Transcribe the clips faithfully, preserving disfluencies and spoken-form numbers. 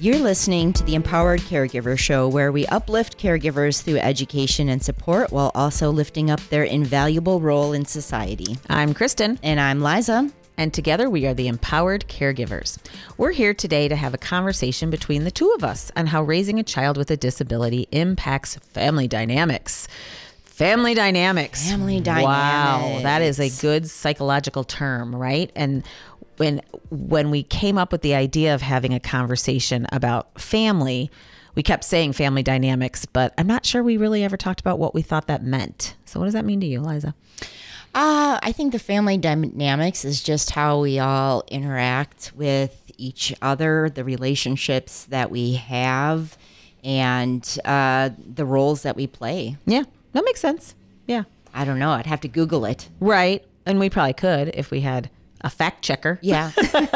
You're listening to the Empowered Caregiver Show, where we uplift caregivers through education and support while also lifting up their invaluable role in society. I'm Kristen. And I'm Liza. And together we are the Empowered Caregivers. We're here today to have a conversation between the two of us on how raising a child with a disability impacts family dynamics. Family dynamics. Family dynamics. Wow, that is a good psychological term, right? And when when we came up with the idea of having a conversation about family, we kept saying family dynamics, but I'm not sure we really ever talked about what we thought that meant. So what does that mean to you, Liza? Uh, I think the family dynamics is just how we all interact with each other, the relationships that we have, and uh, the roles that we play. Yeah, that makes sense. Yeah. I don't know. I'd have to Google it. Right. And we probably could if we had a fact checker. Yeah.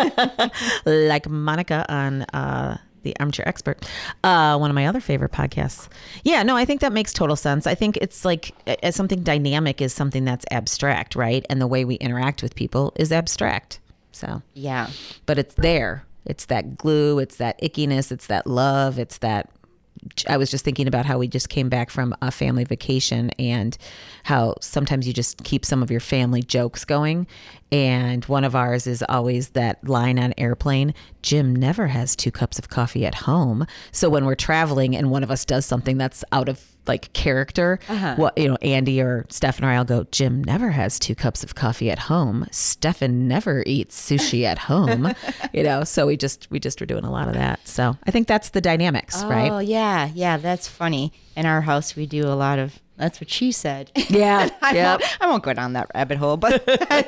Like Monica on uh, The Armchair Expert, uh, one of my other favorite podcasts. Yeah, no, I think that makes total sense. I think it's like as something dynamic is something that's abstract, right? And the way we interact with people is abstract. So, yeah. But it's there. It's that glue. It's that ickiness. It's that love. It's that. I was just thinking about how we just came back from a family vacation and how sometimes you just keep some of your family jokes going. And one of ours is always that line on Airplane, Jim never has two cups of coffee at home. So when we're traveling and one of us does something that's out of like character, uh-huh. what, you know, Andy or Steph and I will go, Jim never has two cups of coffee at home. Stefan never eats sushi at home, you know, so we just, we just were doing a lot of that. So I think that's the dynamics, oh, right? Oh yeah. Yeah. That's funny. In our house, we do a lot of, that's what she said. Yeah. I, yep. won't, I won't go down that rabbit hole, but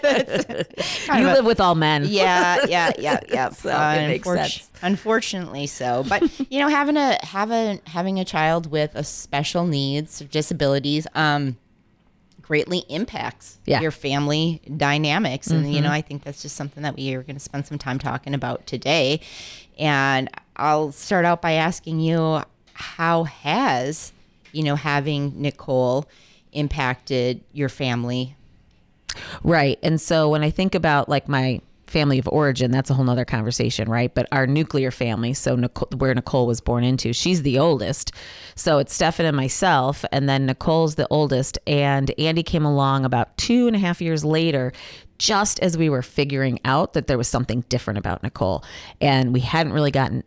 you live with all men. Yeah, yeah, yeah, yeah. So uh, it makes unfor- sense. Unfortunately so. But you know, having a have a having a child with a special needs or disabilities um greatly impacts yeah. your family dynamics. And mm-hmm. you know, I think that's just something that we are going to spend some time talking about today. And I'll start out by asking you, how has you know, having Nicole impacted your family? Right. And so when I think about like my family of origin, that's a whole nother conversation, right? But our nuclear family, so Nicole, where Nicole was born into, she's the oldest. So it's Stefan and myself, and then Nicole's the oldest. And Andy came along about two and a half years later, just as we were figuring out that there was something different about Nicole. And we hadn't really gotten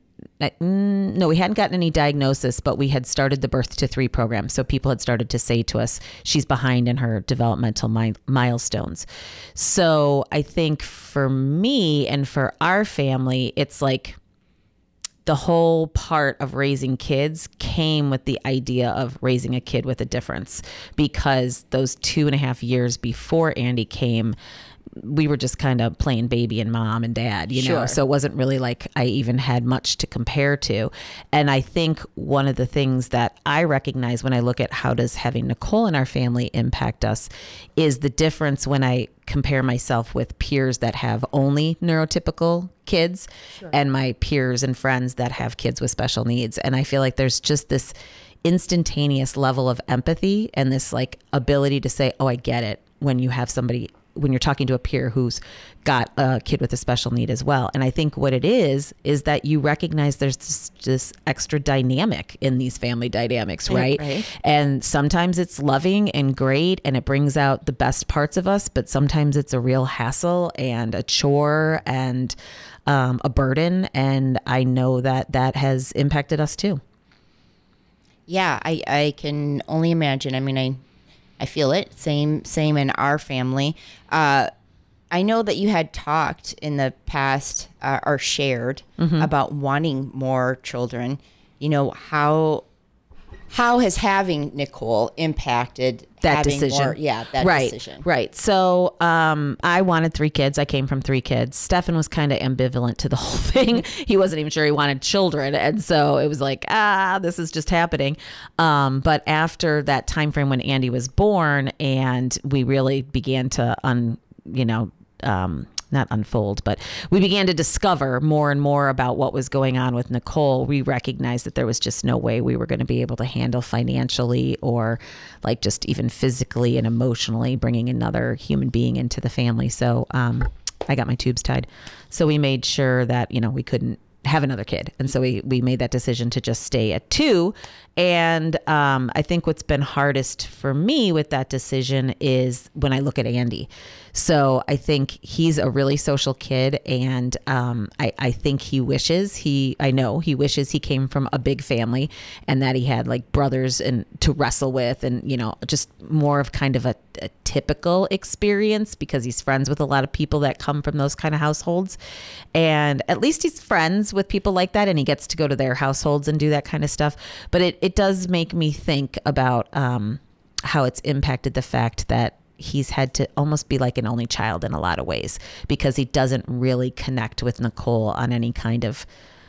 No, we hadn't gotten any diagnosis, but we had started the Birth to Three program. So people had started to say to us, she's behind in her developmental mi- milestones. So I think for me and for our family, it's like the whole part of raising kids came with the idea of raising a kid with a difference, because those two and a half years before Andy came, we were just kind of playing baby and mom and dad, you know, sure. So it wasn't really like I even had much to compare to. And I think one of the things that I recognize when I look at how does having Nicole in our family impact us is the difference when I compare myself with peers that have only neurotypical kids sure. and my peers and friends that have kids with special needs. And I feel like there's just this instantaneous level of empathy and this like ability to say, oh, I get it, when you have somebody when you're talking to a peer who's got a kid with a special need as well. And I think what it is, is that you recognize there's this, this extra dynamic in these family dynamics, right? right? And sometimes it's loving and great and it brings out the best parts of us, but sometimes it's a real hassle and a chore and um, a burden. And I know that that has impacted us too. Yeah, I, I can only imagine. I mean, I I feel it. Same, same in our family. Uh, I know that you had talked in the past uh, or shared mm-hmm. about wanting more children. You know, how how has having Nicole impacted that having decision? More, yeah, that right, decision. Right. So um, I wanted three kids. I came from three kids. Stefan was kind of ambivalent to the whole thing. He wasn't even sure he wanted children. And so it was like, ah, this is just happening. Um, but after that time frame when Andy was born and we really began to, un, you know, um, not unfold, but we began to discover more and more about what was going on with Nicole. We recognized that there was just no way we were going to be able to handle financially or like just even physically and emotionally bringing another human being into the family. So um, I got my tubes tied. So we made sure that, you know, we couldn't have another kid. And so we, we made that decision to just stay at two. And um, I think what's been hardest for me with that decision is when I look at Andy. So I think he's a really social kid. And um, I, I think he wishes he, I know he wishes he came from a big family and that he had like brothers and to wrestle with and, you know, just more of kind of a, a typical experience because he's friends with a lot of people that come from those kind of households. And at least he's friends with people like that and he gets to go to their households and do that kind of stuff. But it, it does make me think about um, how it's impacted the fact that he's had to almost be like an only child in a lot of ways because he doesn't really connect with Nicole on any kind of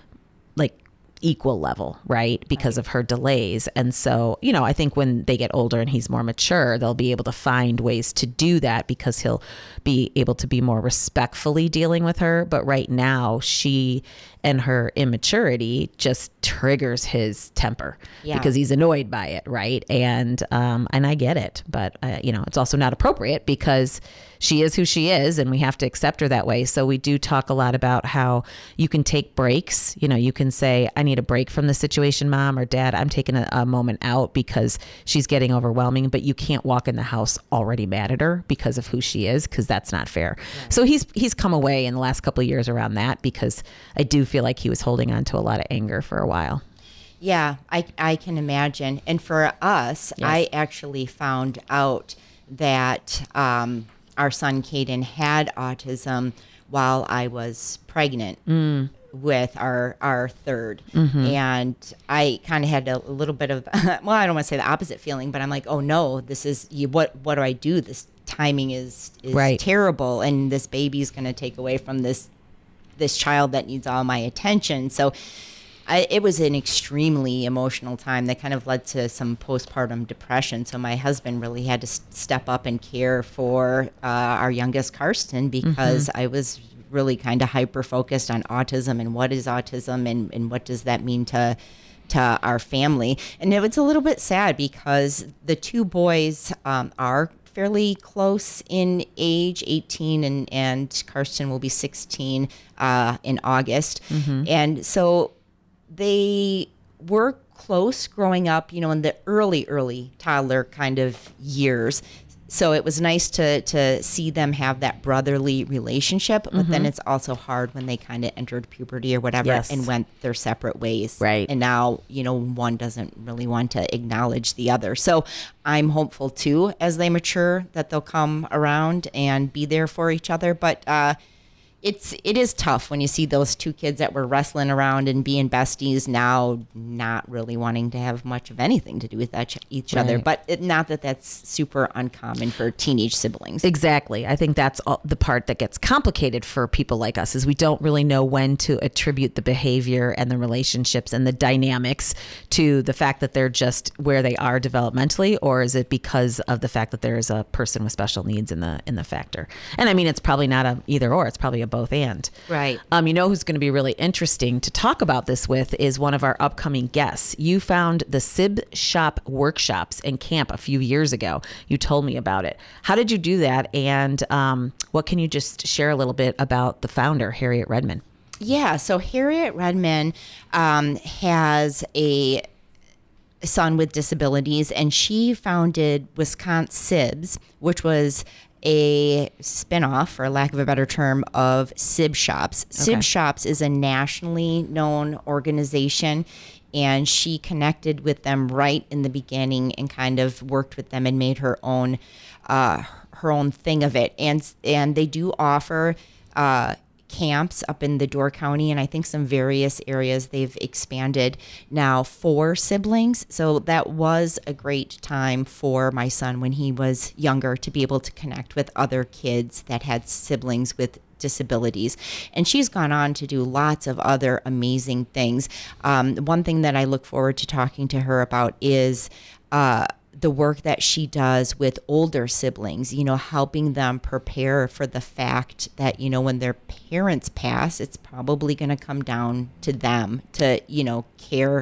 like equal level, right? Because right. of her delays. And so, you know, I think when they get older and he's more mature, they'll be able to find ways to do that because he'll be able to be more respectfully dealing with her. But right now, she and her immaturity just triggers his temper yeah. because he's annoyed by it, right? And um, and I get it, but uh, you know, it's also not appropriate because she is who she is, and we have to accept her that way. So we do talk a lot about how you can take breaks. You know, you can say, "I need a break from the situation, Mom," or "Dad, I'm taking a, a moment out because she's getting overwhelming." But you can't walk in the house already mad at her because of who she is, because that's not fair. Right. So he's he's come away in the last couple of years around that because I do feel like he was holding on to a lot of anger for a while. Yeah, I, I can imagine. And for us, yes. I actually found out that um, our son Caden had autism while I was pregnant mm. with our our third. Mm-hmm. And I kind of had a, a little bit of, well, I don't want to say the opposite feeling, but I'm like, oh no, this is, you, what what do I do? This timing is, is right. terrible. And this baby's going to take away from this this child that needs all my attention. So I, it was an extremely emotional time that kind of led to some postpartum depression. So my husband really had to s- step up and care for uh, our youngest, Karsten, because mm-hmm. I was really kind of hyper-focused on autism and what is autism and, and what does that mean to to our family. And it was a little bit sad because the two boys um, are fairly close in age, eighteen, and, and Karsten will be sixteen uh, in August. Mm-hmm. And so they were close growing up, you know, in the early, early toddler kind of years. So it was nice to to see them have that brotherly relationship, but mm-hmm. then it's also hard when they kind of entered puberty or whatever yes. and went their separate ways. Right. And now, you know, one doesn't really want to acknowledge the other. So I'm hopeful too, as they mature, that they'll come around and be there for each other. But uh, it's it is tough when you see those two kids that were wrestling around and being besties now not really wanting to have much of anything to do with that, each right. other. But it, not that that's super uncommon for teenage siblings. Exactly. I think that's all, the part that gets complicated for people like us is we don't really know when to attribute the behavior and the relationships and the dynamics to the fact that they're just where they are developmentally, or is it because of the fact that there is a person with special needs in the in the factor? And I mean, it's probably not a either or. It's probably a both and. Right. Um, you know who's going to be really interesting to talk about this with is one of our upcoming guests. You found the Sib Shop workshops and camp a few years ago. You told me about it. How did you do that? And um, what can you just share a little bit about the founder, Harriet Redman? Yeah. So Harriet Redman um, has a son with disabilities, and she founded Wisconsin Sibs, which was a spinoff, for lack of a better term, of Sib Shops. Okay. Sib Shops is a nationally known organization, and she connected with them right in the beginning and kind of worked with them and made her own uh, her own thing of it. And and they do offer uh, camps up in the Door County, and I think some various areas they've expanded now for siblings. So that was a great time for my son when he was younger to be able to connect with other kids that had siblings with disabilities. And she's gone on to do lots of other amazing things. Um, one thing that I look forward to talking to her about is uh, the work that she does with older siblings, you know, helping them prepare for the fact that, you know, when their parents pass, it's probably going to come down to them to, you know, care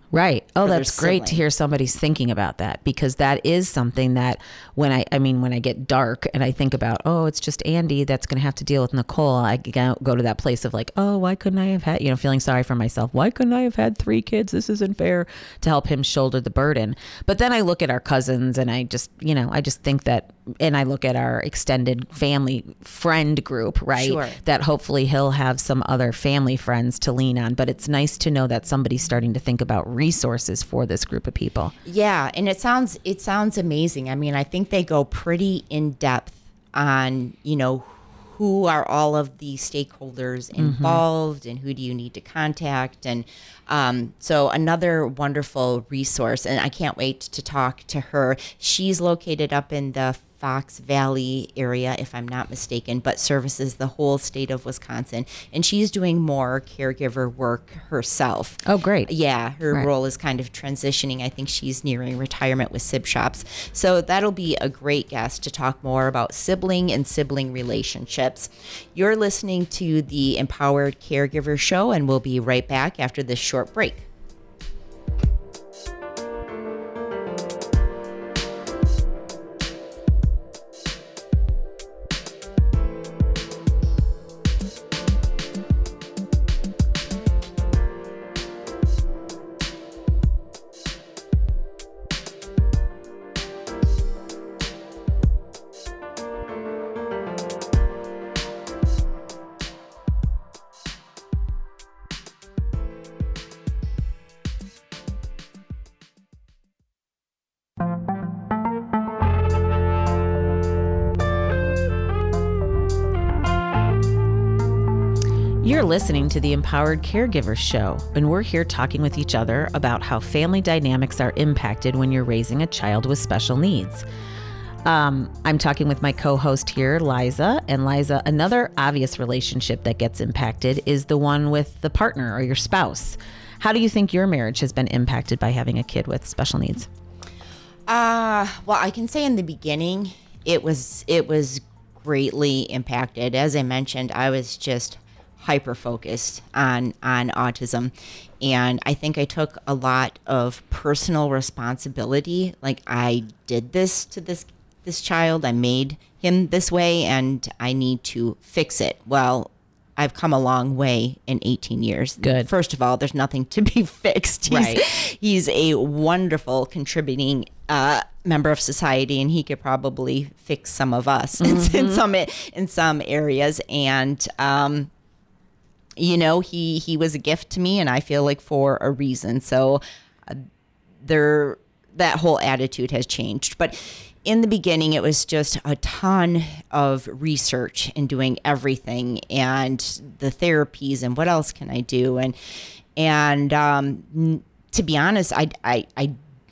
Right. Oh, for their that's great to sibling. hear somebody's thinking about that, because that is something that when I, I mean, when I get dark and I think about, oh, it's just Andy that's going to have to deal with Nicole, I go go to that place of like, oh, why couldn't I have had, you know, feeling sorry for myself. Why couldn't I have had three kids? This isn't fair, to help him shoulder the burden. But then I look at our cousins and I just, you know, I just think that, and I look at our extended family friend group, right? Sure. That hopefully he'll have some other family friends to lean on. But it's nice to know that somebody's starting to think about resources for this group of people. Yeah, and it sounds it sounds amazing. I mean, I think they go pretty in depth on, you know, who are all of the stakeholders involved mm-hmm. and who do you need to contact. And um, so another wonderful resource, and I can't wait to talk to her. She's located up in the Fox Valley area, if I'm not mistaken, but services the whole state of Wisconsin. And she's doing more caregiver work herself. Oh, great. Yeah, her Right. role is kind of transitioning. I think she's nearing retirement with Sib Shops. So that'll be a great guest to talk more about sibling and sibling relationships. You're listening to the Empowered Caregiver Show, and we'll be right back after this short break. You're listening to the Empowered Caregiver Show, and we're here talking with each other about how family dynamics are impacted when you're raising a child with special needs. Um, I'm talking with my co-host here, Liza. And Liza, another obvious relationship that gets impacted is the one with the partner or your spouse. How do you think your marriage has been impacted by having a kid with special needs? Uh, well, I can say in the beginning, it was it was greatly impacted. As I mentioned, I was just hyper focused on on autism, and I think I took a lot of personal responsibility. Like, I did this to this this child, I made him this way, and I need to fix it. Well, I've come a long way in eighteen years. Good. First of all, there's nothing to be fixed. He's, Right. he's a wonderful contributing uh, member of society, and he could probably fix some of us mm-hmm. in some in some areas. And um, you know, he he was a gift to me, and I feel like for a reason. So uh, there, that whole attitude has changed. But in the beginning, it was just a ton of research and doing everything, and the therapies, and what else can I do? And and um, to be honest, I I I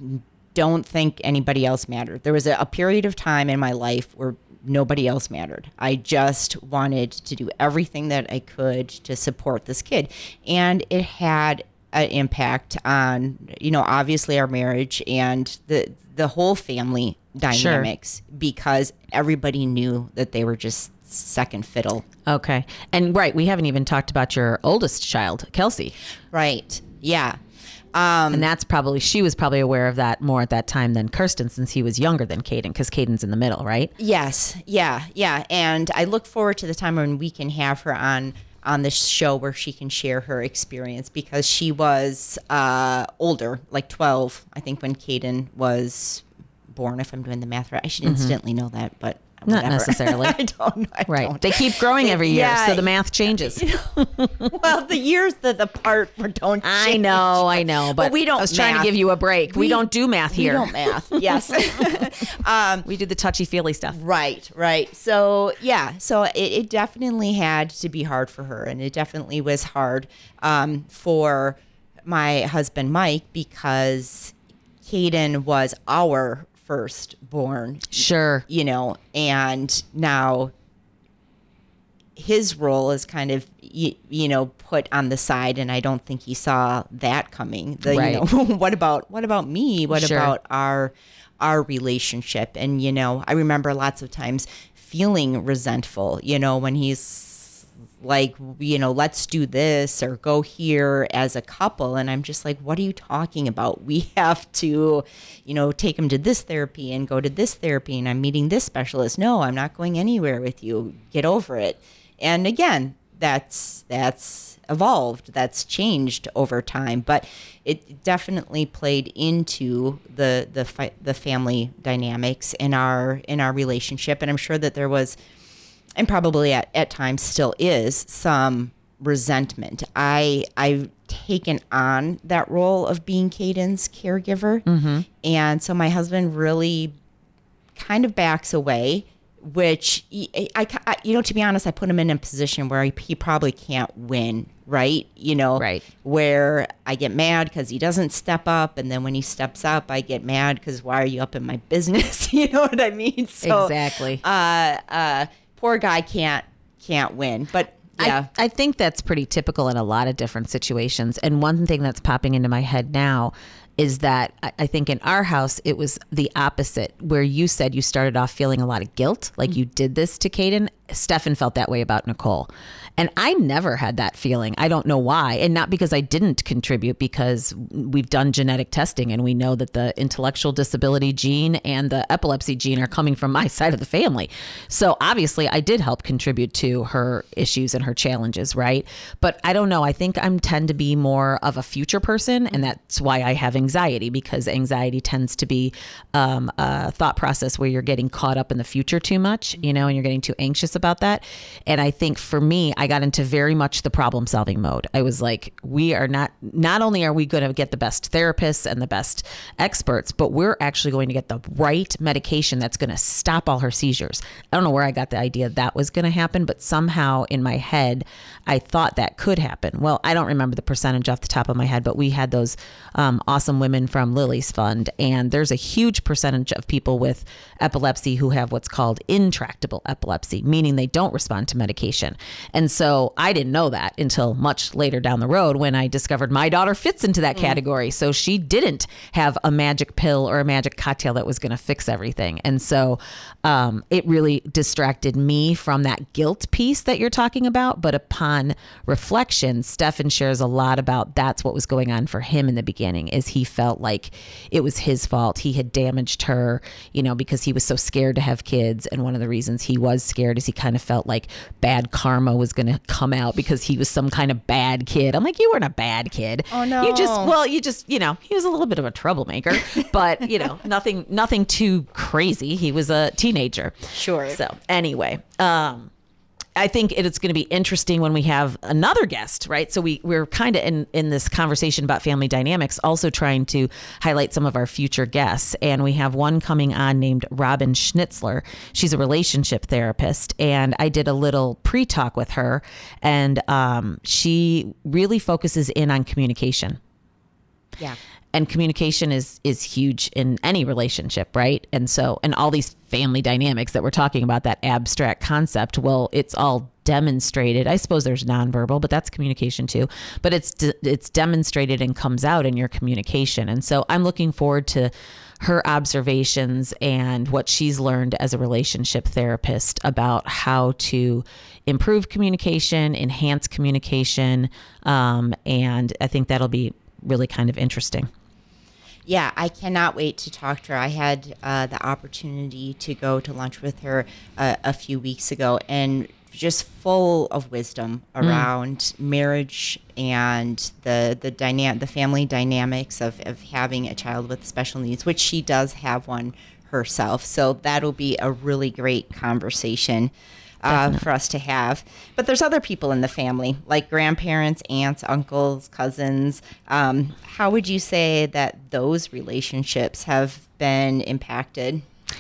don't think anybody else mattered. There was a, a period of time in my life where nobody else mattered. I just wanted to do everything that I could to support this kid. And it had an impact on, you know, obviously our marriage and the the whole family dynamics, sure. because everybody knew that they were just second fiddle. Okay. And right, we haven't even talked about your oldest child, Kelsey. Right. Yeah. Um, and that's probably, she was probably aware of that more at that time than Kirsten, since he was younger than Caden, because Caden's in the middle, right? Yes. Yeah. Yeah. And I look forward to the time when we can have her on on this show where she can share her experience, because she was uh, older, like twelve, I think, when Caden was born, if I'm doing the math right. I should mm-hmm. instantly know that, but not whatever. necessarily. I don't know. I right. Don't. They keep growing every year, yeah, so the math changes. You know, well, the years that the part where don't change. I know, I know, but, but we don't I was math. trying to give you a break. We, we don't do math here. We don't math, yes. um, we do the touchy-feely stuff. Right, right. So, yeah, so it, it definitely had to be hard for her, and it definitely was hard um, for my husband, Mike, because Caden was our firstborn. Sure. You know, and now his role is kind of, you, you know, put on the side, and I don't think he saw that coming. The, right. You know, what about what about me? What sure. about our our relationship? And, you know, I remember lots of times feeling resentful, you know, when he's like, you know, let's do this or go here as a couple. And I'm just like, what are you talking about? We have to, you know, take him to this therapy and go to this therapy. And I'm meeting this specialist. No, I'm not going anywhere with you. Get over it. And again, that's that's evolved. That's changed over time. But it definitely played into the the fi- the family dynamics in our in our relationship. And I'm sure that there was, and probably at, at times still is, some resentment. I, I've taken on that role of being Caden's caregiver. Mm-hmm. And so my husband really kind of backs away, which, I, I, I, you know, to be honest, I put him in a position where he, he probably can't win, right? You know, right. Where I get mad because he doesn't step up. And then when he steps up, I get mad because why are you up in my business? You know what I mean? So, exactly. Uh, uh, poor guy can't can't win. But yeah, I, I think that's pretty typical in a lot of different situations. And one thing that's popping into my head now is that I, I think in our house, it was the opposite, where you said you started off feeling a lot of guilt, like mm-hmm. you did this to Caden. Stefan felt that way about Nicole. And I never had that feeling. I don't know why. And not because I didn't contribute, because we've done genetic testing and we know that the intellectual disability gene and the epilepsy gene are coming from my side of the family. So obviously I did help contribute to her issues and her challenges, right? But I don't know. I think I tend to be more of a future person. And that's why I have anxiety, because anxiety tends to be um, a thought process where you're getting caught up in the future too much, you know, and you're getting too anxious about that. And I think for me, I got into very much the problem solving mode. I was like, we are not, not only are we going to get the best therapists and the best experts, but we're actually going to get the right medication that's going to stop all her seizures. I don't know where I got the idea that was going to happen, but somehow in my head, I thought that could happen. Well, I don't remember the percentage off the top of my head, but we had those um, awesome women from Lily's Fund. And there's a huge percentage of people with epilepsy who have what's called intractable epilepsy, meaning they don't respond to medication. And so I didn't know that until much later down the road when I discovered my daughter fits into that mm. category. So she didn't have a magic pill or a magic cocktail that was going to fix everything. And so um, it really distracted me from that guilt piece that you're talking about. But upon reflection, Stefan shares a lot about that's what was going on for him in the beginning, is he felt like it was his fault. He had damaged her, you know, because he was so scared to have kids. And one of the reasons he was scared is he kind of felt like bad karma was going to come out because he was some kind of bad kid. I'm like, you weren't a bad kid. Oh no. You just, well, you just, you know, he was a little bit of a troublemaker, but you know, nothing, nothing too crazy. He was a teenager. Sure. So anyway, um, I think it's going to be interesting when we have another guest, right? So we, we're kind of in, in this conversation about family dynamics, also trying to highlight some of our future guests. And we have one coming on named Robin Schnitzler. She's a relationship therapist. And I did a little pre-talk with her. And um, she really focuses in on communication. Yeah. And communication is is huge in any relationship, right? And so, and all these family dynamics that we're talking about, that abstract concept, well, it's all demonstrated. I suppose there's nonverbal, but that's communication too. But it's de- it's demonstrated and comes out in your communication. And so I'm looking forward to her observations and what she's learned as a relationship therapist about how to improve communication, enhance communication. Um, and I think that'll be really kind of interesting. Yeah, I cannot wait to talk to her. I had uh, the opportunity to go to lunch with her uh, a few weeks ago, and just full of wisdom around mm. marriage and the the dyna- the family dynamics of, of having a child with special needs, which she does have one herself. So that'll be a really great conversation Uh, for us to have. But there's other people in the family, like grandparents, aunts, uncles, cousins. Um, how would you say that those relationships have been impacted?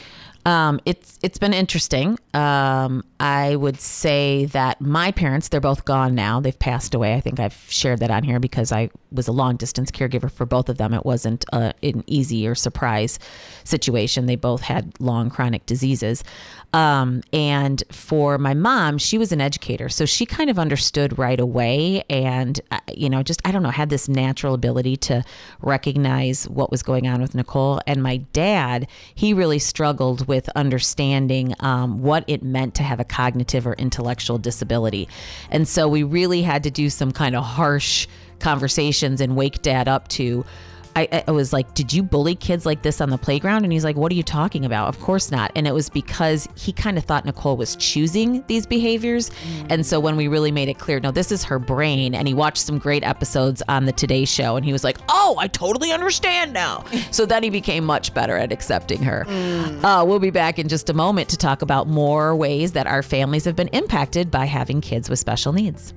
Um, it's it's been interesting. Um, I would say that my parents, they're both gone now. They've passed away. I think I've shared that on here because I was a long distance caregiver for both of them. It wasn't uh, an easy or surprise situation. They both had long chronic diseases. Um, and for my mom, she was an educator. So she kind of understood right away and, uh, you know, just, I don't know, had this natural ability to recognize what was going on with Nicole. And my dad, he really struggled with with understanding um, what it meant to have a cognitive or intellectual disability. And so we really had to do some kind of harsh conversations and wake dad up to, I, I was like, did you bully kids like this on the playground? And he's like, what are you talking about? Of course not. And it was because he kind of thought Nicole was choosing these behaviors. Mm. And so when we really made it clear, no, this is her brain. And he watched some great episodes on the Today Show. And he was like, oh, I totally understand now. So then he became much better at accepting her. Mm. Uh, we'll be back in just a moment to talk about more ways that our families have been impacted by having kids with special needs.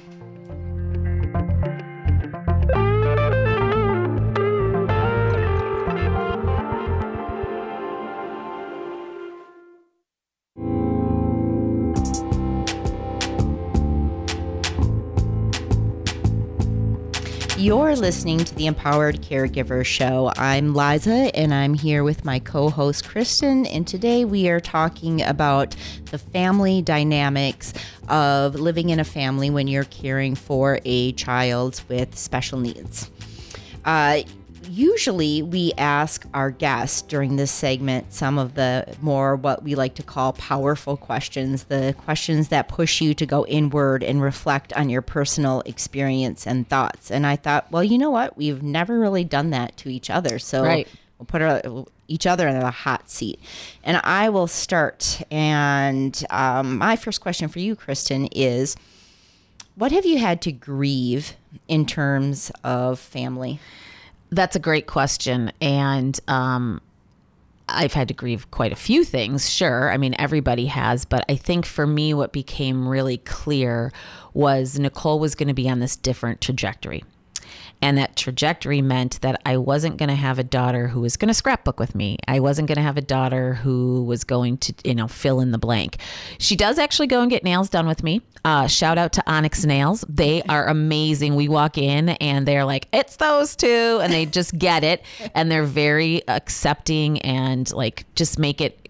You're listening to the Empowered Caregiver Show. I'm Liza, and I'm here with my co-host, Kristen, and today we are talking about the family dynamics of living in a family when you're caring for a child with special needs. Uh, Usually we ask our guests during this segment some of the more what we like to call powerful questions, the questions that push you to go inward and reflect on your personal experience and thoughts. And I thought, well, you know what? We've never really done that to each other. So right. we'll put our, each other in the hot seat. And I will start. And um, my first question for you, Kristen, is what have you had to grieve in terms of family? That's a great question. And um, I've had to grieve quite a few things, sure. I mean, everybody has. But I think for me, what became really clear was Nicole was going to be on this different trajectory. And that trajectory meant that I wasn't going to have a daughter who was going to scrapbook with me. I wasn't going to have a daughter who was going to, you know, fill in the blank. She does actually go and get nails done with me. Uh, shout out to Onyx Nails. They are amazing. We walk in and they're like, it's those two. And they just get it. And they're very accepting and like just make it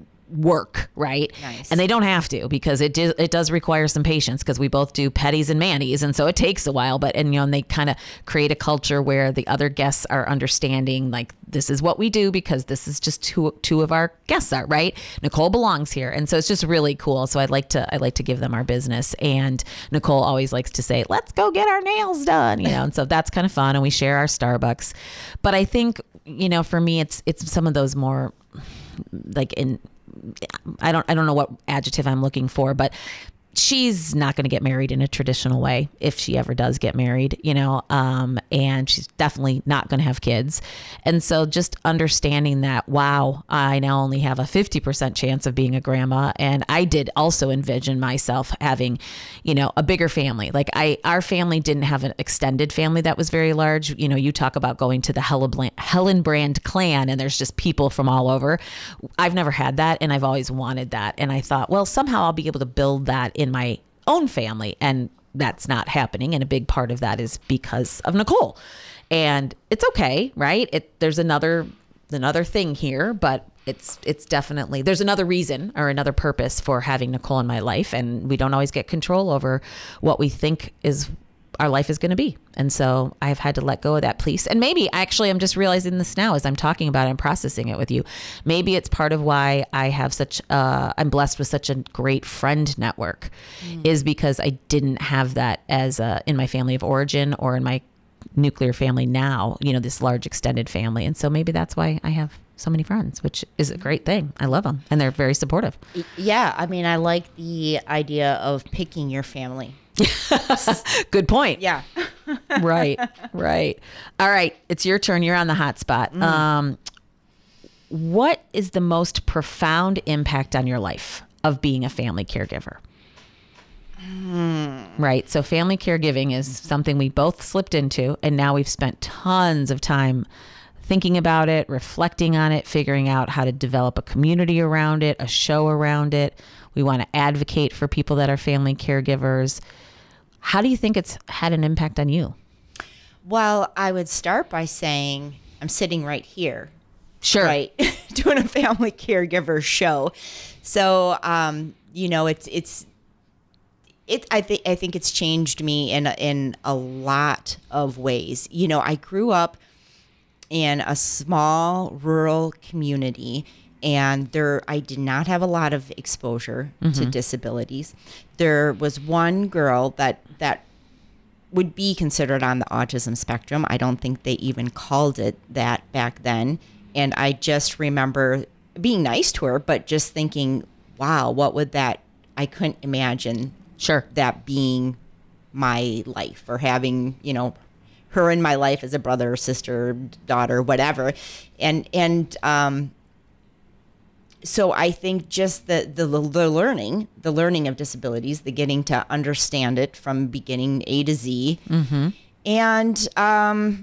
work, right? Nice. And they don't have to because it do, it does require some patience because we both do petties and manis, and so it takes a while. But and you know, and they kind of create a culture where the other guests are understanding, like this is what we do because this is just two two of our guests are right. Nicole belongs here, and so it's just really cool. So I'd like to I like to give them our business, and Nicole always likes to say, "Let's go get our nails done," you know, and so that's kind of fun, and we share our Starbucks. But I think you know, for me, it's it's some of those more like in. I don't I don't know what adjective I'm looking for, but she's not going to get married in a traditional way if she ever does get married, you know, um, and she's definitely not going to have kids. And so just understanding that, wow, I now only have a fifty percent chance of being a grandma. And I did also envision myself having, you know, a bigger family. Like I, our family didn't have an extended family that was very large. You know, you talk about going to the Hellenbrand clan and there's just people from all over. I've never had that. And I've always wanted that. And I thought, well, somehow I'll be able to build that in my own family, and that's not happening. And a big part of that is because of Nicole, and it's okay, right? It there's another another thing here, but it's it's definitely there's another reason or another purpose for having Nicole in my life, and we don't always get control over what we think is our life is going to be. And so I've had to let go of that piece. And maybe actually I'm just realizing this now as I'm talking about it and processing it with you. Maybe it's part of why I have such, uh, I'm blessed with such a great friend network mm. is because I didn't have that as a, in my family of origin or in my nuclear family now, you know, this large extended family. And so maybe that's why I have so many friends, which is a great thing. I love them and they're very supportive. Yeah. I mean, I like the idea of picking your family. Good point. Yeah. Right. Right. All right. It's your turn. You're on the hot spot. Mm. Um, what is the most profound impact on your life of being a family caregiver? Mm. Right. So family caregiving is something we both slipped into, and now we've spent tons of time thinking about it, reflecting on it, figuring out how to develop a community around it, a show around it. We want to advocate for people that are family caregivers. How do you think it's had an impact on you? Well, I would start by saying I'm sitting right here. Sure. Right. Doing a family caregiver show. So, um, you know, it's, it's, it, I think, I think it's changed me in, in a lot of ways. You know, I grew up in a small rural community and there I did not have a lot of exposure mm-hmm. to disabilities. There was one girl that that would be considered on the autism spectrum. I don't think they even called it that back then. And I just remember being nice to her, but just thinking, wow, what would that, I couldn't imagine sure. that being my life, or having, you know, her in my life as a brother, sister, daughter, whatever. And, and, um, so I think just the, the, the learning, the learning of disabilities, the getting to understand it from beginning A to Z. Mm-hmm. And, um,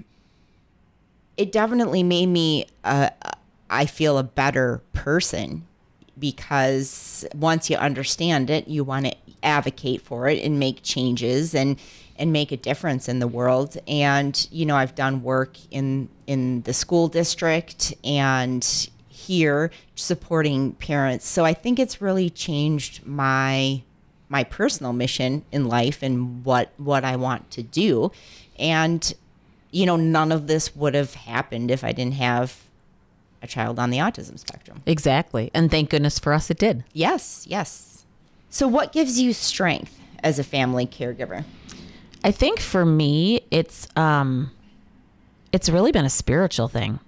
it definitely made me, uh, I feel, a better person, because once you understand it, you want to advocate for it and make changes and, and make a difference in the world. And, you know, I've done work in, in the school district and here supporting parents. So I think it's really changed my, my personal mission in life and what, what I want to do. And, you know, none of this would have happened if I didn't have a child on the autism spectrum. Exactly. And thank goodness for us it did. Yes, yes. So what gives you strength as a family caregiver? I think for me, it's um, it's really been a spiritual thing.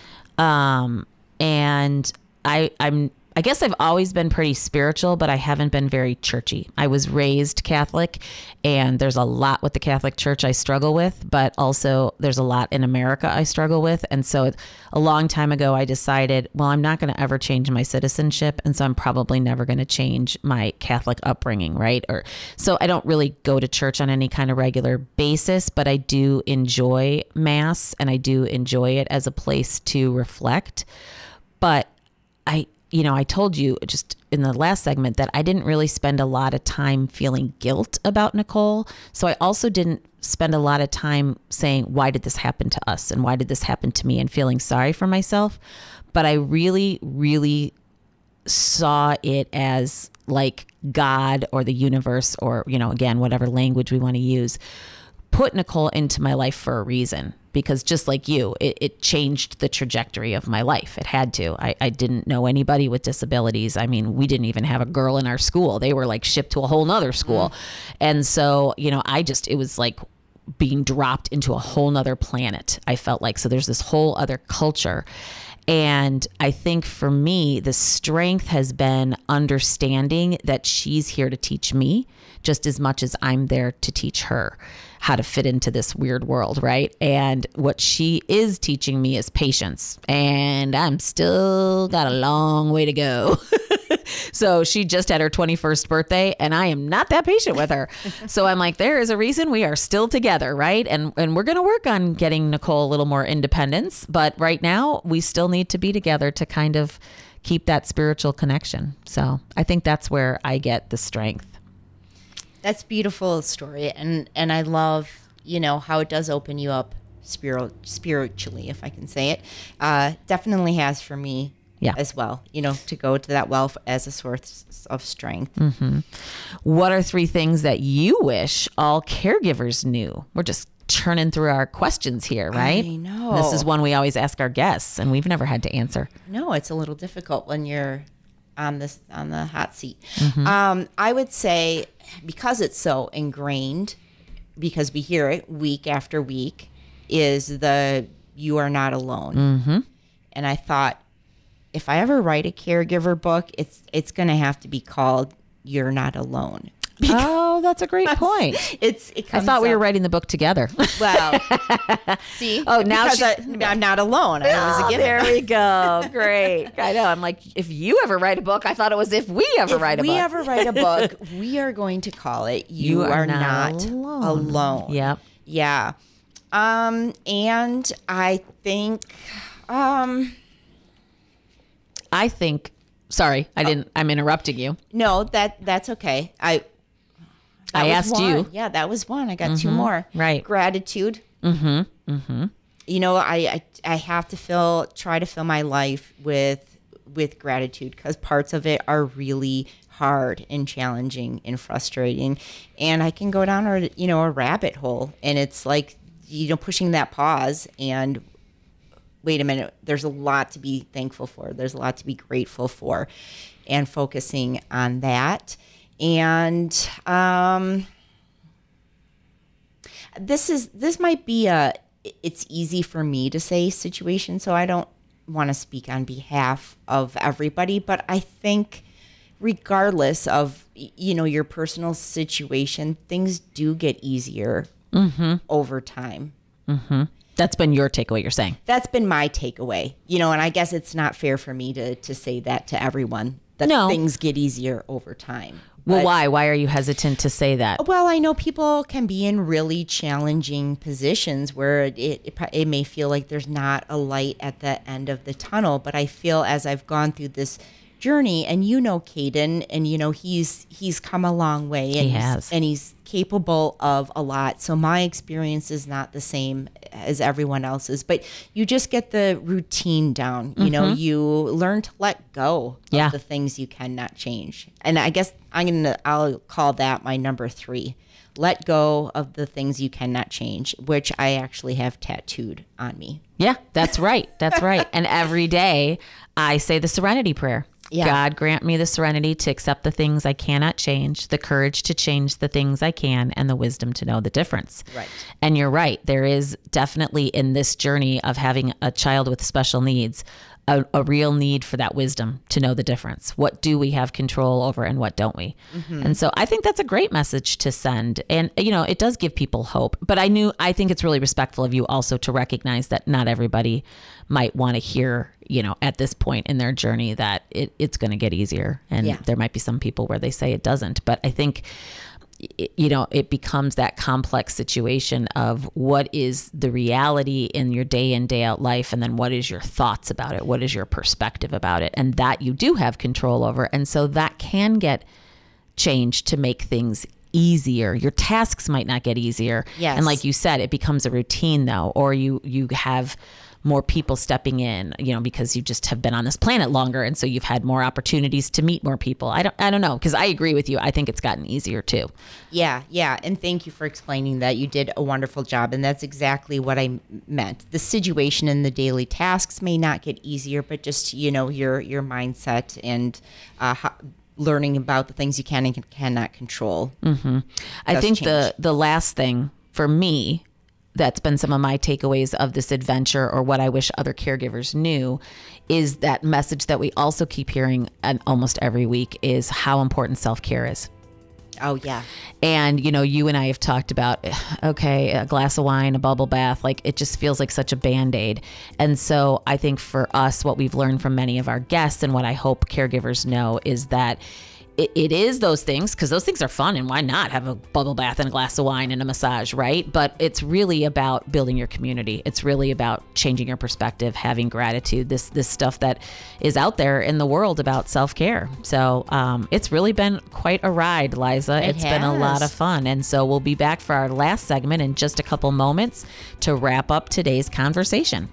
Um, and I, I'm, I guess I've always been pretty spiritual, but I haven't been very churchy. I was raised Catholic, and there's a lot with the Catholic Church I struggle with, but also there's a lot in America I struggle with. And so a long time ago, I decided, well, I'm not going to ever change my citizenship. And so I'm probably never going to change my Catholic upbringing, right? Or so I don't really go to church on any kind of regular basis, but I do enjoy Mass, and I do enjoy it as a place to reflect. But I, you know, I told you just in the last segment that I didn't really spend a lot of time feeling guilt about Nicole. So I also didn't spend a lot of time saying, why did this happen to us? And why did this happen to me? And feeling sorry for myself. But I really, really saw it as like God or the universe, or, you know, again, whatever language we want to use, put Nicole into my life for a reason. Because just like you, it, it changed the trajectory of my life. It had to. I, I didn't know anybody with disabilities. I mean, we didn't even have a girl in our school. They were like shipped to a whole nother school. Mm. And so, you know, I just, it was like being dropped into a whole nother planet, I felt like. So there's this whole other culture. And I think for me, the strength has been understanding that she's here to teach me just as much as I'm there to teach her how to fit into this weird world, right? And what she is teaching me is patience. And I'm still got a long way to go. So she just had her twenty-first birthday, and I am not that patient with her. So I'm like, there is a reason we are still together, right? And and we're going to work on getting Nicole a little more independence. But right now, we still need to be together to kind of keep that spiritual connection. So I think that's where I get the strength. That's a beautiful story. And, and I love, you know, how it does open you up spirit, spiritually, if I can say it. Uh, definitely has for me. Yeah. As well, you know, to go to that well as a source of strength. Mm-hmm. What are three things that you wish all caregivers knew? We're just churning through our questions here, right? I know. This is one we always ask our guests, and we've never had to answer. No, it's a little difficult when you're on this on the hot seat. Mm-hmm. Um, I would say, because it's so ingrained, because we hear it week after week, is the "you are not alone." Mm-hmm. And I thought, if I ever write a caregiver book, it's it's going to have to be called "You're Not Alone." Oh, that's a great point. It's. It I thought we up. were writing the book together. Well, see. Oh, now she's, I, I'm not alone. I was oh, a given. There we go. Great. I know. I'm like, if you ever write a book, I thought it was if we ever if write a we book. we ever write a book, we are going to call it "You, you are, are Not, not Alone." alone. Yep. Yeah. Um, and I think, um. I think, sorry, I didn't, I'm interrupting you. No, that that's okay. I I asked one. you. Yeah, that was one. I got mm-hmm. two more. Right. Gratitude. Mm-hmm. Mm-hmm. You know, I, I, I have to fill, try to fill my life with, with gratitude, because parts of it are really hard and challenging and frustrating. And I can go down a, you know, a rabbit hole, and it's like, you know, pushing that pause and wait a minute, there's a lot to be thankful for. There's a lot to be grateful for, and focusing on that. And um, this is this might be a it's easy for me to say situation, so I don't want to speak on behalf of everybody, but I think regardless of, you know, your personal situation, things do get easier mm-hmm. over time. Mm-hmm. That's been your takeaway, you're saying? That's been my takeaway. You know, and I guess it's not fair for me to, to say that to everyone, that no. things get easier over time. Well, But- why? Why are you hesitant to say that? Well, I know people can be in really challenging positions where it, it it may feel like there's not a light at the end of the tunnel. But I feel as I've gone through this journey, and you know Caden, and you know he's he's come a long way, and He he's, has. and he's capable of a lot. So my experience is not the same as everyone else's, but you just get the routine down. You know, you learn to let go of Yeah. the things you cannot change. And I guess I'm gonna I'll call that my number three. Let go of the things you cannot change, which I actually have tattooed on me. Yeah, that's right. That's right. And every day I say the serenity prayer. Yeah. God grant me the serenity to accept the things I cannot change, the courage to change the things I can, and the wisdom to know the difference. Right. And you're right. There is definitely in this journey of having a child with special needs, a, a real need for that wisdom to know the difference. What do we have control over and what don't we? Mm-hmm. And so I think that's a great message to send. And, you know, it does give people hope. But I knew, I think it's really respectful of you also to recognize that not everybody might want to hear, you know, at this point in their journey that it, it's going to get easier. And Yeah. there might be some people where they say it doesn't. But I think, you know, it becomes that complex situation of what is the reality in your day in, day out life, and then what is your thoughts about it? What is your perspective about it? And that you do have control over. And so that can get changed to make things easier. Your tasks might not get easier. Yes. And like you said, it becomes a routine though, or you, you have more people stepping in, you know, because you just have been on this planet longer. And so you've had more opportunities to meet more people. I don't, I don't know. Cause I agree with you. I think it's gotten easier too. Yeah, yeah. And thank you for explaining that. You did a wonderful job. And that's exactly what I meant. The situation and the daily tasks may not get easier, but just, you know, your, your mindset and uh, how, learning about the things you can and cannot control. Mm-hmm. I think change. the the last thing for me that's been some of my takeaways of this adventure, or what I wish other caregivers knew, is that message that we also keep hearing and almost every week is how important self-care is. Oh, yeah. And, you know, you and I have talked about, okay, a glass of wine, a bubble bath, like it just feels like such a Band-Aid. And so I think for us, what we've learned from many of our guests and what I hope caregivers know is that it, it is those things, because those things are fun, and why not have a bubble bath and a glass of wine and a massage, right? But it's really about building your community. It's really about changing your perspective, having gratitude, this this stuff that is out there in the world about self-care. So um, it's really been quite a ride, Liza. It It's been a lot of fun. And so we'll be back for our last segment in just a couple moments to wrap up today's conversation.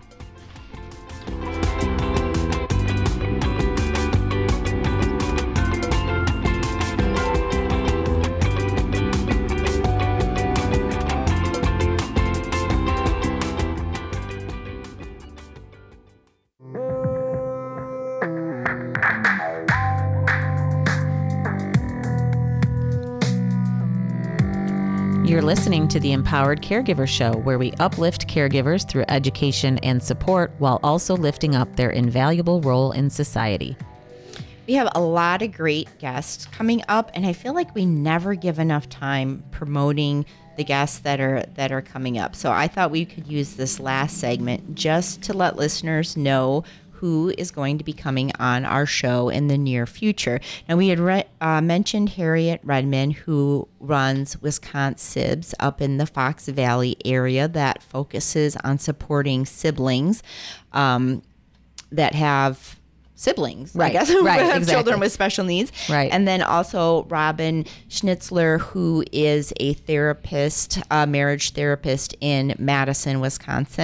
You're listening to the Empowered Caregiver Show, where we uplift caregivers through education and support while also lifting up their invaluable role in society. We have a lot of great guests coming up, and I feel like we never give enough time promoting the guests that are that are coming up. So I thought we could use this last segment just to let listeners know who is going to be coming on our show in the near future. Now, we had re- uh, mentioned Harriet Redmond, who runs Wisconsin Sibs up in the Fox Valley area that focuses on supporting siblings um, that have siblings, right, I guess, right, have exactly. children with special needs. Right. And then also Robin Schnitzler, who is a therapist, a marriage therapist in Madison, Wisconsin.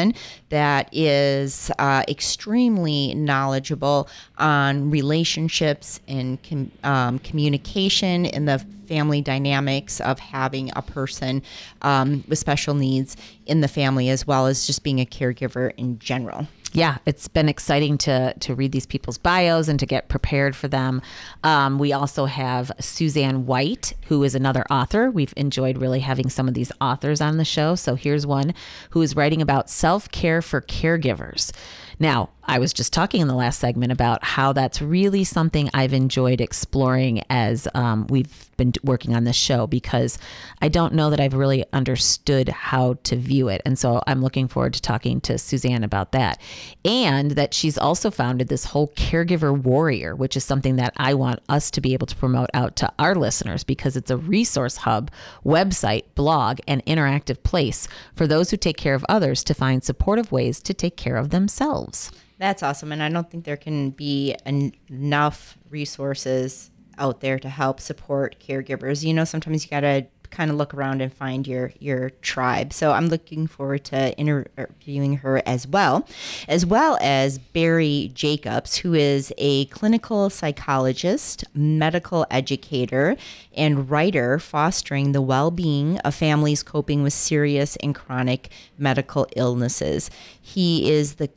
that is uh, extremely knowledgeable on relationships and com- um, communication and the family dynamics of having a person um, with special needs in the family, as well as just being a caregiver in general. Yeah, it's been exciting to to read these people's bios and to get prepared for them. Um, we also have Suzanne White, who is another author. We've enjoyed really having some of these authors on the show. So here's one who is writing about self-care for caregivers. Now, I was just talking in the last segment about how that's really something I've enjoyed exploring as um, we've been working on this show, because I don't know that I've really understood how to view it. And so I'm looking forward to talking to Suzanne about that. And that she's also founded this whole Caregiver Warrior, which is something that I want us to be able to promote out to our listeners, because it's a resource hub, website, blog, and interactive place for those who take care of others to find supportive ways to take care of themselves. That's awesome. And I don't think there can be en- enough resources out there to help support caregivers. You know, sometimes you got to kind of look around and find your your tribe. So I'm looking forward to interviewing her as well, as well as Barry Jacobs, who is a clinical psychologist, medical educator, and writer fostering the well-being of families coping with serious and chronic medical illnesses. He is the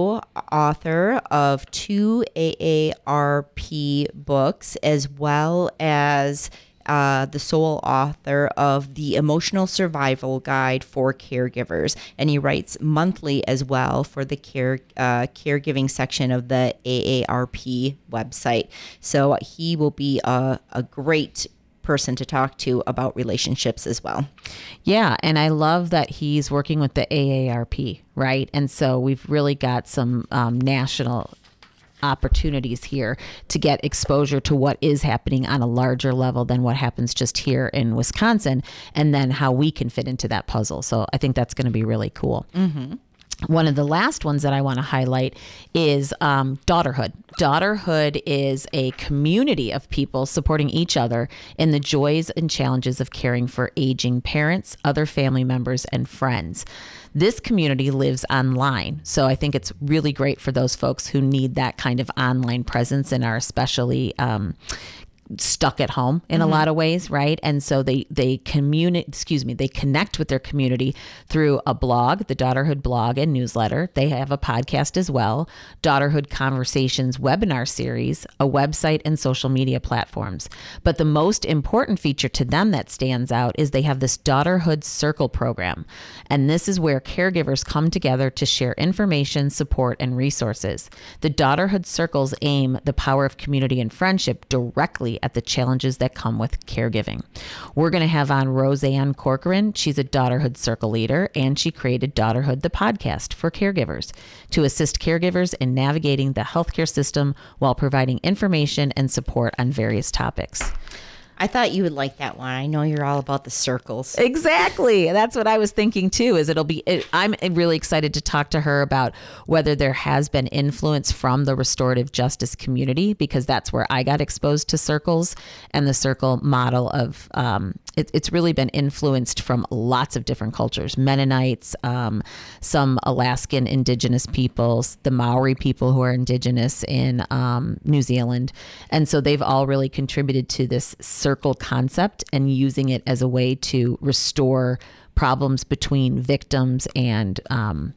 co-author of two A A R P books, as well as Uh, the sole author of the Emotional Survival Guide for Caregivers, and he writes monthly as well for the care uh, caregiving section of the A A R P website. So he will be a, a great person to talk to about relationships as well. Yeah, and I love that he's working with the A A R P, right? And so we've really got some um, national opportunities here to get exposure to what is happening on a larger level than what happens just here in Wisconsin, and then how we can fit into that puzzle. So I think that's going to be really cool. Mm-hmm. One of the last ones that I want to highlight is um, Daughterhood. Daughterhood is a community of people supporting each other in the joys and challenges of caring for aging parents, other family members, and friends. This community lives online, so I think it's really great for those folks who need that kind of online presence and are especially um, stuck at home in mm-hmm. a lot of ways, right? And so they they communi- excuse me, they connect with their community through a blog, the Daughterhood blog and newsletter. They have a podcast as well, Daughterhood Conversations webinar series, a website, and social media platforms. But the most important feature to them that stands out is they have this Daughterhood Circle program. And this is where caregivers come together to share information, support, and resources. The Daughterhood Circles aim the power of community and friendship directly at the challenges that come with caregiving. We're going to have on Roseanne Corcoran. She's a Daughterhood Circle leader, and she created Daughterhood, the podcast for caregivers, to assist caregivers in navigating the healthcare system while providing information and support on various topics. I thought you would like that one. I know you're all about the circles. Exactly. That's what I was thinking too, is it'll be, it, I'm really excited to talk to her about whether there has been influence from the restorative justice community, because that's where I got exposed to circles and the circle model of, um, it, it's really been influenced from lots of different cultures, Mennonites, um, some Alaskan indigenous peoples, the Maori people who are indigenous in um, New Zealand. And so they've all really contributed to this circle concept and using it as a way to restore problems between victims and um,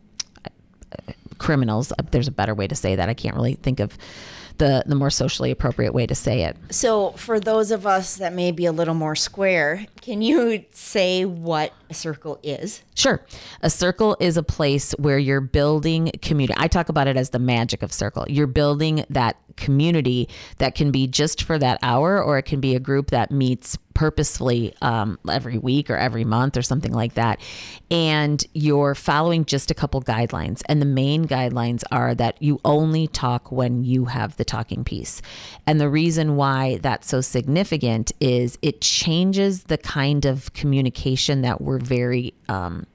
criminals. There's a better way to say that. I can't really think of the the more socially appropriate way to say it. So for those of us that may be a little more square, can you say what a circle is? Sure. A circle is a place where you're building community. I talk about it as the magic of circle. You're building that community that can be just for that hour, or it can be a group that meets purposefully um, every week or every month or something like that. And you're following just a couple guidelines. And the main guidelines are that you only talk when you have the talking piece. And the reason why that's so significant is it changes the kind of communication that we're very um,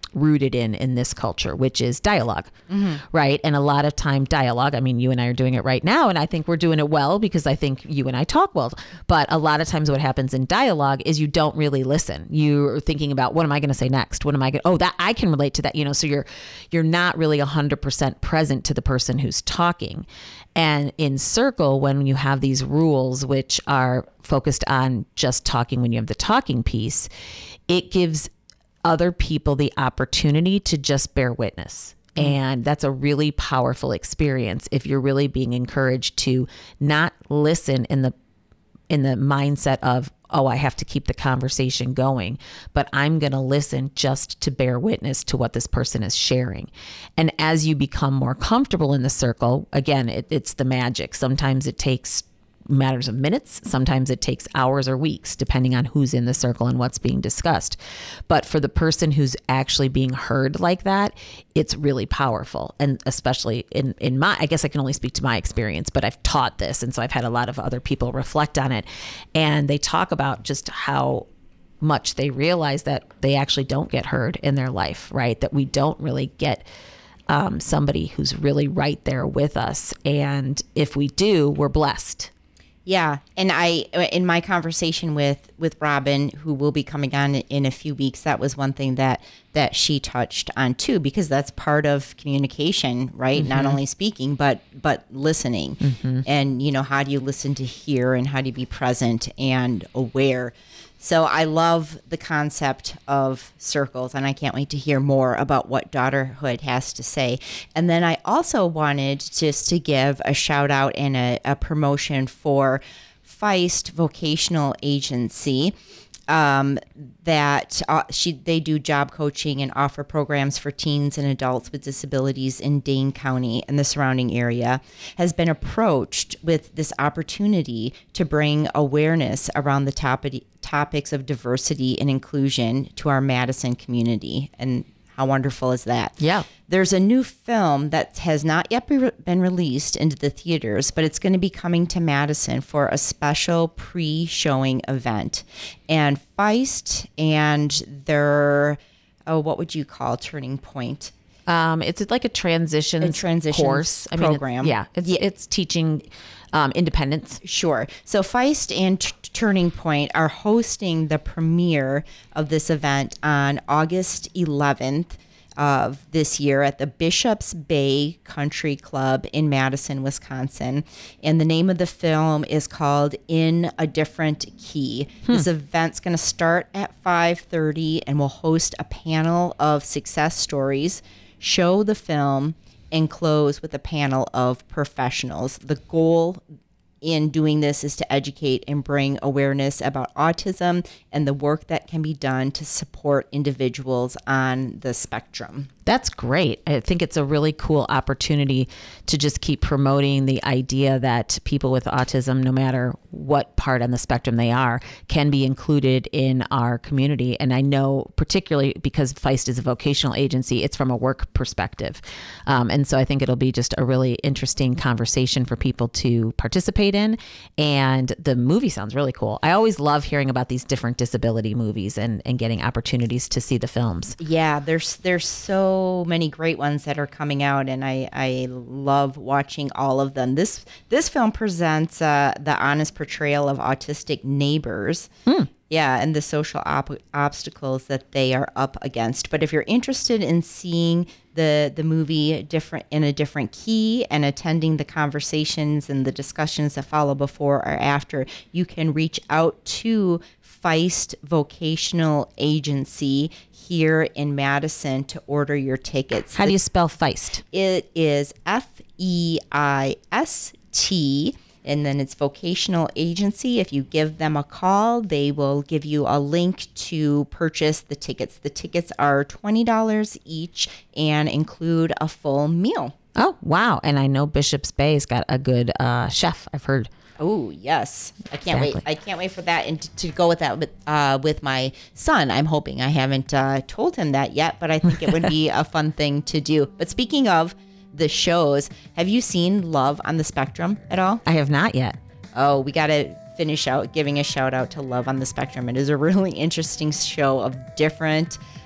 rooted in in this culture, which is dialogue, mm-hmm. right? And a lot of time dialogue, I mean, you and I are doing it right now, and I think we're doing it well because I think you and I talk well. But a lot of times what happens in dialogue is you don't really listen. You're thinking about, what am I going to say next? What am I going to, oh, that I can relate to that, you know, so you're, you're not really one hundred percent present to the person who's talking. And in Circle, when you have these rules, which are focused on just talking when you have the talking piece, it gives other people the opportunity to just bear witness. Mm. And that's a really powerful experience if you're really being encouraged to not listen in the in the mindset of, oh, I have to keep the conversation going, but I'm going to listen just to bear witness to what this person is sharing. And as you become more comfortable in the circle, again, it, it's the magic. Sometimes it takes matters of minutes. Sometimes it takes hours or weeks, depending on who's in the circle and what's being discussed. But for the person who's actually being heard like that, it's really powerful. And especially in, in my, I guess I can only speak to my experience, but I've taught this. And so I've had a lot of other people reflect on it. And they talk about just how much they realize that they actually don't get heard in their life, right? That we don't really get um, somebody who's really right there with us. And if we do, we're blessed. Yeah. And I, in my conversation with, with Robin, who will be coming on in a few weeks, that was one thing that, that she touched on too, because that's part of communication, right? Mm-hmm. Not only speaking, but, but listening. Mm-hmm. And, you know, how do you listen to hear, and how do you be present and aware? So I love the concept of circles, and I can't wait to hear more about what Daughterhood has to say. And then I also wanted just to give a shout out and a, a promotion for Feist Vocational Agency. Um, that uh, she they do job coaching and offer programs for teens and adults with disabilities in Dane County and the surrounding area, has been approached with this opportunity to bring awareness around the topic, topics of diversity and inclusion to our Madison community. And how wonderful is that? Yeah. There's a new film that has not yet be- been released into the theaters, but it's going to be coming to Madison for a special pre-showing event. And Feist and their, oh, what would you call Turning Point? Um, it's like a transition a transitions course. I program. Mean, it's, yeah, it's, yeah, it's teaching um, independence. Sure. So Feist and T- Turning Point are hosting the premiere of this event on August eleventh of this year at the Bishops Bay Country Club in Madison, Wisconsin. And the name of the film is called In a Different Key. Hmm. This event's going to start at five thirty and will host a panel of success stories, show the film, and close with a panel of professionals. The goal in doing this is to educate and bring awareness about autism and the work that can be done to support individuals on the spectrum. That's great. I think it's a really cool opportunity to just keep promoting the idea that people with autism, no matter what part on the spectrum they are, can be included in our community. And I know particularly because Feist is a vocational agency, it's from a work perspective. Um, and so I think it'll be just a really interesting conversation for people to participate in. And the movie sounds really cool. I always love hearing about these different disability movies and, and getting opportunities to see the films. Yeah, there's there's so many great ones that are coming out, and I, I love watching all of them. This this film presents uh, the honest portrayal of autistic neighbors. Hmm. Yeah, and the social op- obstacles that they are up against. But if you're interested in seeing the the movie different in a different key and attending the conversations and the discussions that follow before or after, you can reach out to Feist Vocational Agency here in Madison to order your tickets. How do you spell Feist? It is F E I S T. And then it's Vocational Agency. If you give them a call, they will give you a link to purchase the tickets. The tickets are twenty dollars each and include a full meal. Oh, wow. And I know Bishops Bay's got a good uh, chef, I've heard. Oh, yes. I can't Exactly. wait. I can't wait for that and to, to go with that with, uh, with my son. I'm hoping. I haven't uh, told him that yet, but I think it would be a fun thing to do. But speaking of the shows, have you seen Love on the Spectrum at all? I have not yet. Oh, we got to finish out giving a shout out to Love on the Spectrum. It is a really interesting show of different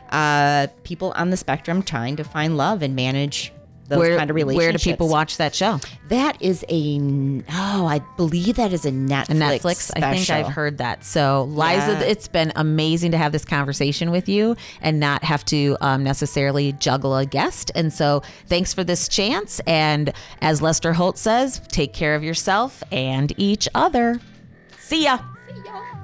uh, people on the spectrum trying to find love and manage those where, kind of relationships. Where do people watch that show? That is a, oh, I believe that is a Netflix, A Netflix. special. I think I've heard that. So, Liza, Yeah. it's been amazing to have this conversation with you and not have to um, necessarily juggle a guest. And so, thanks for this chance. And as Lester Holt says, take care of yourself and each other. See ya. See ya.